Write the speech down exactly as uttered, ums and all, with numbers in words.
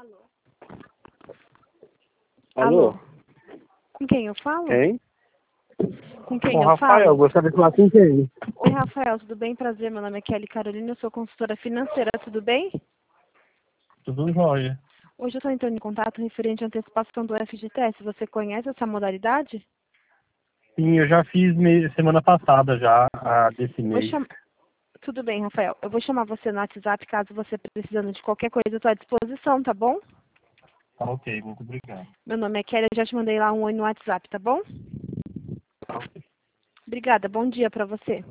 Alô? Alô? Com quem eu falo? Quem? Com quem Com eu Rafael, falo? gostaria de falar com quem? Oi, Rafael, tudo bem? Prazer, meu nome é Kelly Carolina, eu sou consultora financeira, tudo bem? Tudo jóia. Hoje eu estou entrando em contato referente à antecipação do F G T S. Você conhece essa modalidade? Sim, eu já fiz me- semana passada já, a desse Vou mês. cham... Tudo bem, Rafael. Eu vou chamar você no WhatsApp caso você precisando de qualquer coisa, eu estou à disposição, tá bom? Tá ok, muito obrigado. Meu nome é Kelly, eu já te mandei lá um oi no WhatsApp, tá bom? Tá ok. Obrigada, bom dia para você.